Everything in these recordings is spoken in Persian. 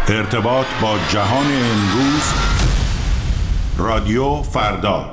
ارتباط با جهان امروز. رادیو فردا.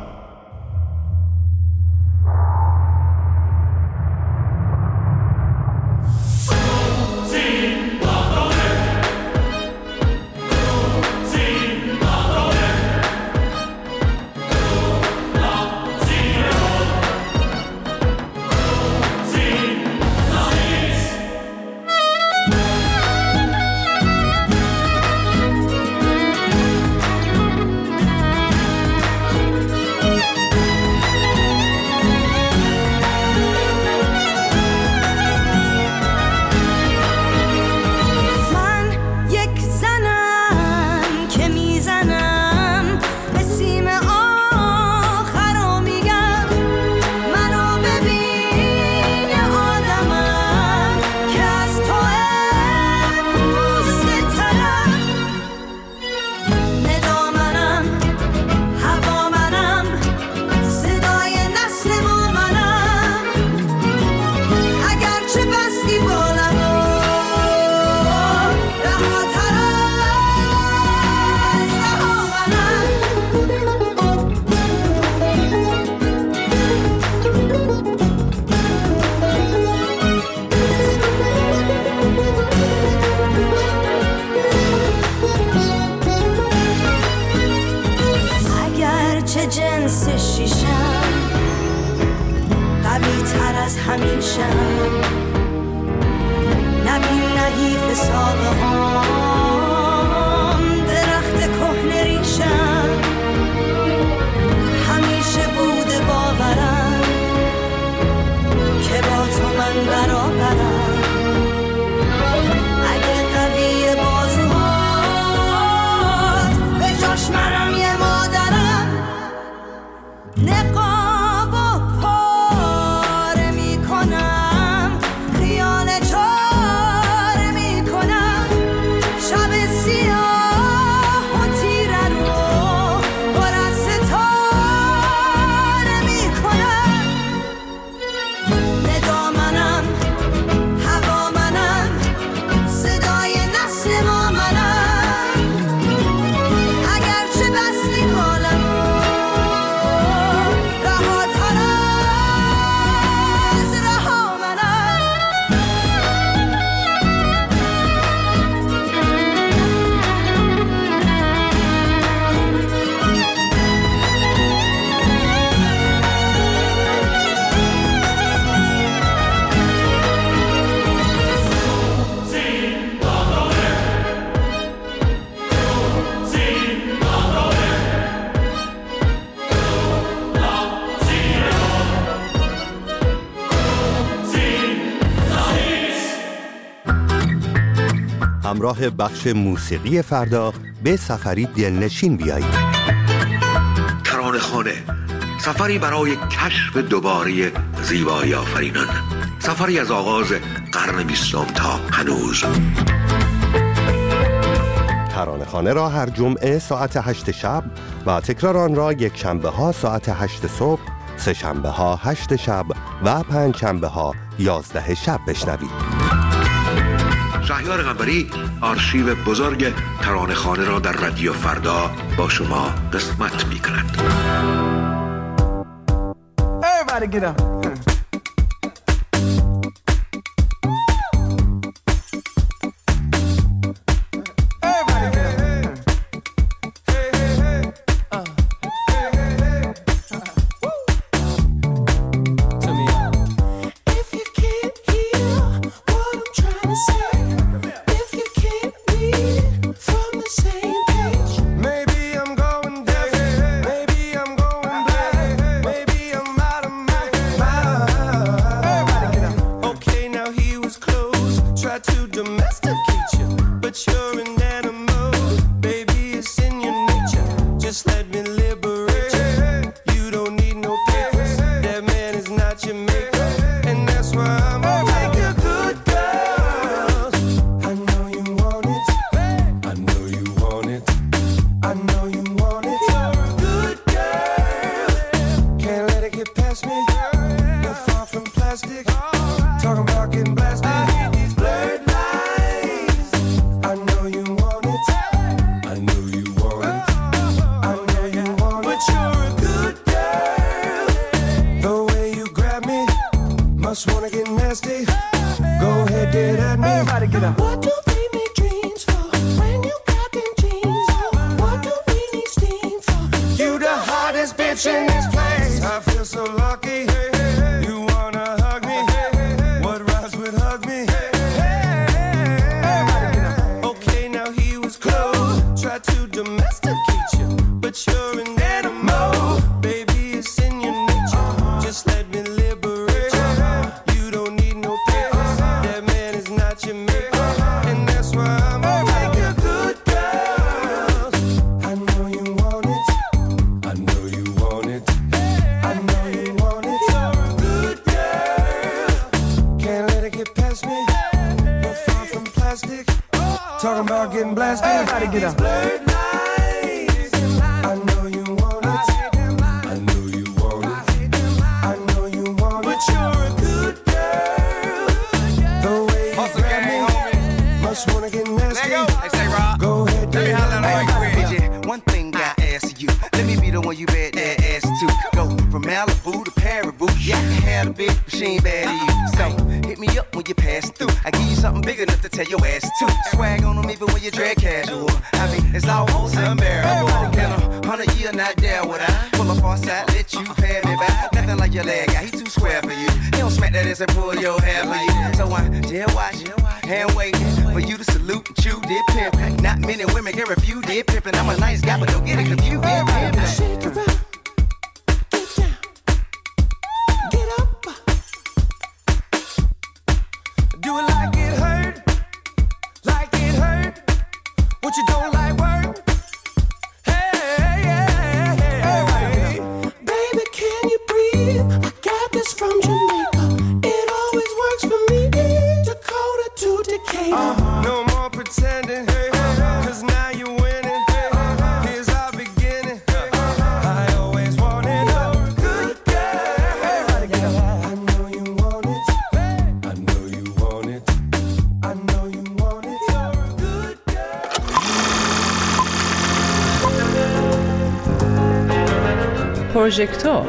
همراه بخش موسیقی فردا به سفری دلنشین بیایید. ترانه‌خانه، سفری برای کشف دوباره زیبایی آفرینان، سفری از آغاز قرن 20 تا هنوز. ترانه‌خانه را هر جمعه ساعت 8 شب و تکرار آن را یک شنبه ها ساعت 8 صبح، سه شنبه ها 8 شب و پنج شنبه ها 11 شب بشنوید. شهریار قنبری آرشیو بزرگ ترانه‌خانه را در رادیو فردا با شما قسمت می‌کند. Everybody get up. Talking about getting blasted. These blurred lines. I know you want What do they make dreams for? When you got them jeans on. What do we need steam for? You the hottest bitch in this place. I feel so lucky. You wanna hug me? What rhymes with hug me? Okay, now he was close. Tried to domesticate you, but you're an animal. Baby, it's in your nature. Just let me liberate you. You don't need no papers. That man is not your maker. And that's why I'm like a good girl. I know you want it. I know you want it. I know you want it. You're a good girl. Can't let it get past me. You're far from plastic. Talking about getting blasted. Everybody get up. I know you want it. I know you want it. I know you want it. But you're a good girl. The way you grab me, must wanna get nasty. Hey, say Rob. Go ahead, Let me holler like baby. you. One thing I ask you, let me be the one you bet that ass to. Go from Malibu to Paribu. Yeah, I can have a bitch, but she ain't bad to you. So hit me up when you pass through. I give you something big enough to tell your ass to. Swag on them even when you drag casual. I mean, it's almost unbearable. In 100 years, not there would I pull up on side, let you pay me back. Nothing like your leg guy, he too square for you. He don't smack that ass and pull your hair for you. So I jail watch, hand waiting for you to salute and chew did pimp. Not many women can refuse did pimpin'. I'm a nice guy, but don't get it confused. Shake it up. Get down. Get up. Do it like it hurt. Like it hurt. What you don't like work. Hey. Baby, can you breathe? I got this from Jamaica. It always works for me. Dakota to Decatur. No more pretending. Cause now you're winning. Here's our beginning. I always wanted a good girl. I know you want it. I know you want it. I know you want it. You're a good girl. پروژکتور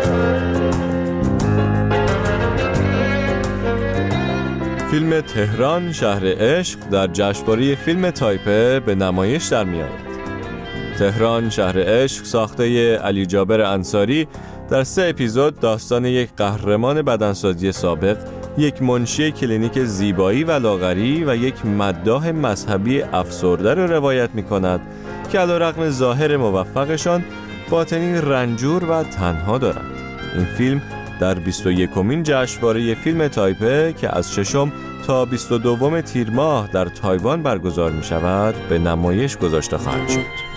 فیلم تهران شهر عشق در جشنواره فیلم تایپه به نمایش در می‌آید. تهران شهر عشق ساخته علی جابر انصاری در 3 اپیزود داستان یک قهرمان بدنسازی سابق، یک منشی کلینیک زیبایی و لاغری و یک مداح مذهبی افسرده را روایت می‌کند که علیرغم ظاهر موفقشان باطنی رنجور و تنها دارند. این فیلم در 21مین جشنواره فیلم تایپه که از 6 تا 22 تیر ماه در تایوان برگزار می شود به نمایش گذاشته خواهد شد.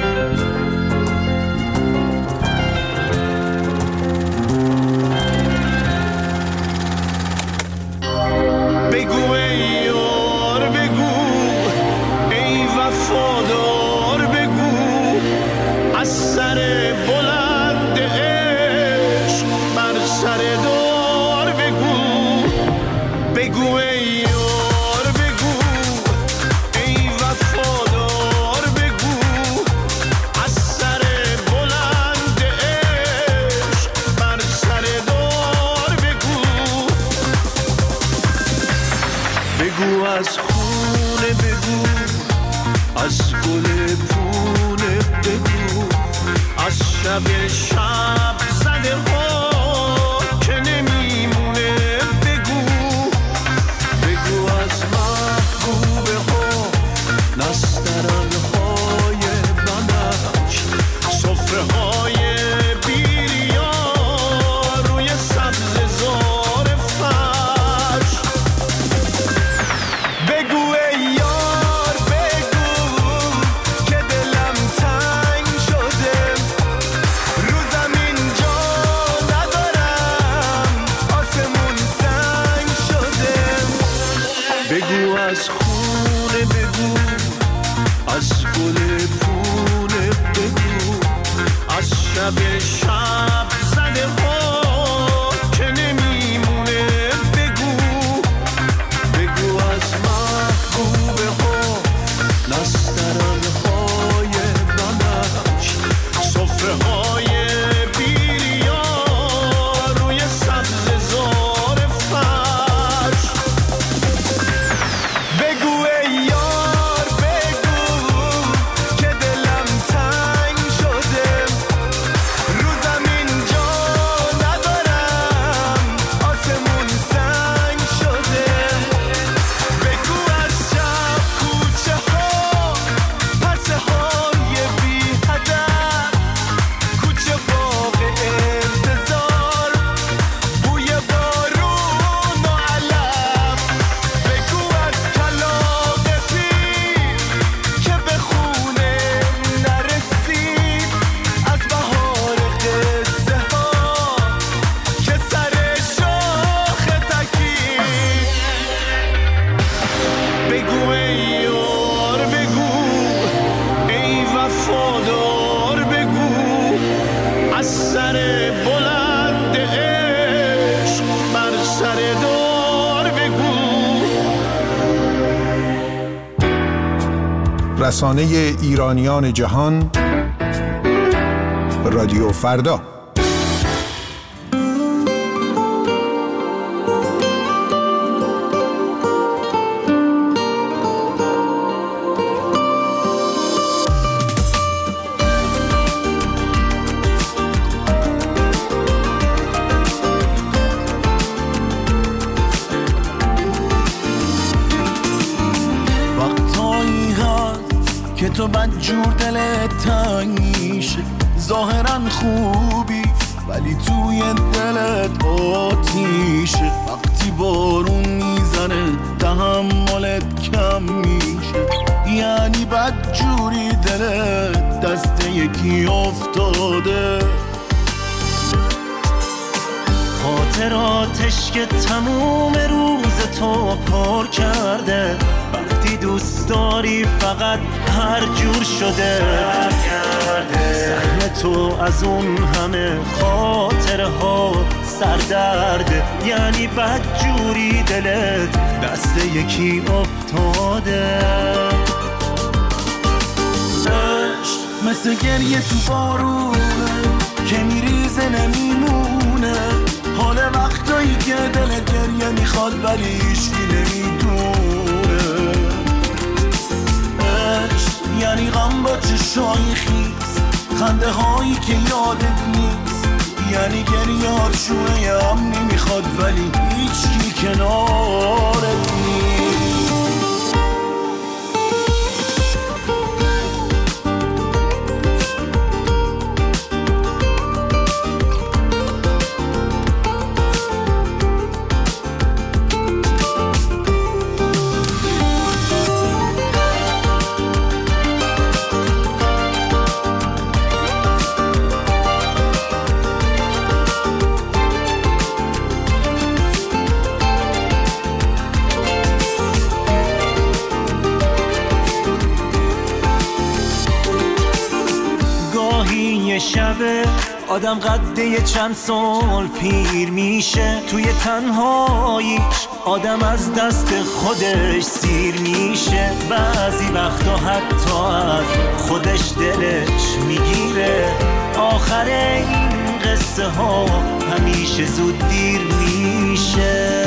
از خونه بگو، از گل پونه بگو، از شب زده ها که نمیمونه بگو، بگو از محبوبه ها نسترن های بنفش، صفره های بیریا روی سبز زار فرش. بگو ای یار بگو که دلم تنگ شده، رو زمین رسانه ایرانیان جهان، رادیو فردا. که تو بدجور دلت تنگ میشه، ظاهرا خوبی ولی توی دلت آتیشه. وقتی بارون میزنه تحملت کم میشه، یعنی بدجوری دلت دست یکی افتاده. خاطراتش که تموم روز تو پر کرده، وقتی دوست داری فقط هر جور شده. سهم تو از اون همه خاطره ها سردرده، یعنی بدجوری دلت دست یکی افتاده. عشق مثل گریه تو بارونه که میریزه نمیمونه، حال وقتایی که دلت گریه میخواد ولی هیچکی نمیدونه. عشق یعنی غم با چشای خیس، خنده هایی که یادت نیست، یعنی گریه هاتشونه امنی میخواد ولی هیچکی کنارت نیست. شبه آدم قده چند سال پیر میشه، توی تنهاییش آدم از دست خودش سیر میشه. بعضی وقتا حتی از خودش دلش میگیره، آخر این قصه ها همیشه زود دیر میشه.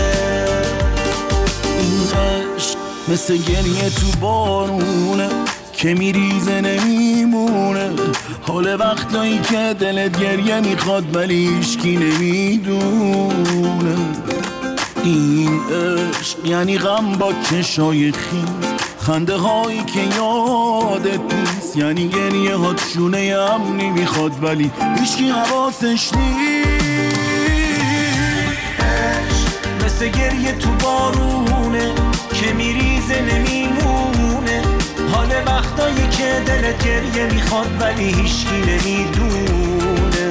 این عشق مثل گریه تو بارونه که میریزه نمیمونه، حال وقتایی که دلت گریه میخواد ولی هیچکی نمیدونه. این عشق یعنی غم با چشای خیس، خنده هایی که یادت نیست، یعنی گریه هات شونه امنی میخواد ولی هیچکی حواسش نیست. عشق مثل گریه تو بارونه که میریزه نمیمونه، حال وقتایی که دلت گریه میخواد ولی هیچکی نمیدونه.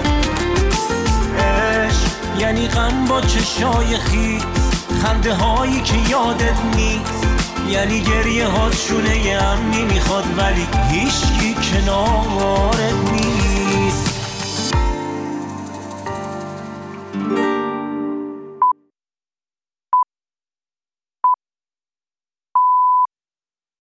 عشق یعنی غم با چشای خیس، خنده هایی که یادت نیست، یعنی گریه هات شونه امنی میخواد ولی هیچکی کنارت نیست.